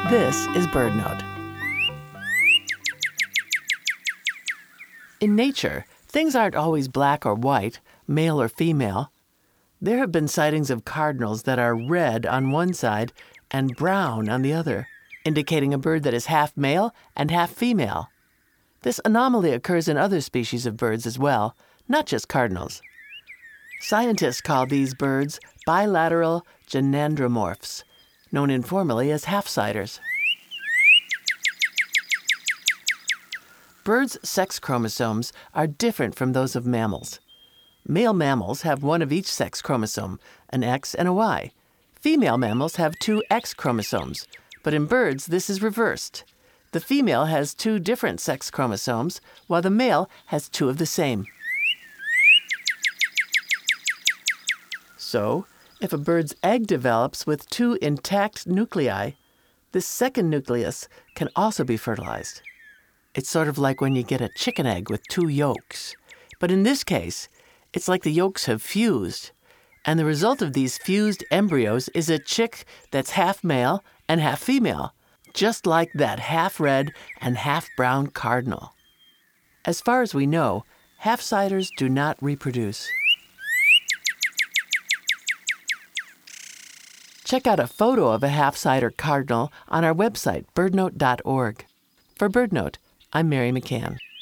This is BirdNote. In nature, things aren't always black or white, male or female. There have been sightings of cardinals that are red on one side and brown on the other, indicating a bird that is half male and half female. This anomaly occurs in other species of birds as well, not just cardinals. Scientists call these birds bilateral gynandromorphs, known informally as half-siders. Birds' sex chromosomes are different from those of mammals. Male mammals have one of each sex chromosome, an X and a Y. Female mammals have two X chromosomes, but in birds this is reversed. The female has two different sex chromosomes, while the male has two of the same. So, if a bird's egg develops with two intact nuclei, this second nucleus can also be fertilized. It's sort of like when you get a chicken egg with two yolks. But in this case, it's like the yolks have fused. And the result of these fused embryos is a chick that's half male and half female, just like that half red and half brown cardinal. As far as we know, half-siders do not reproduce. Check out a photo of a half-sider cardinal on our website, birdnote.org. For BirdNote, I'm Mary McCann.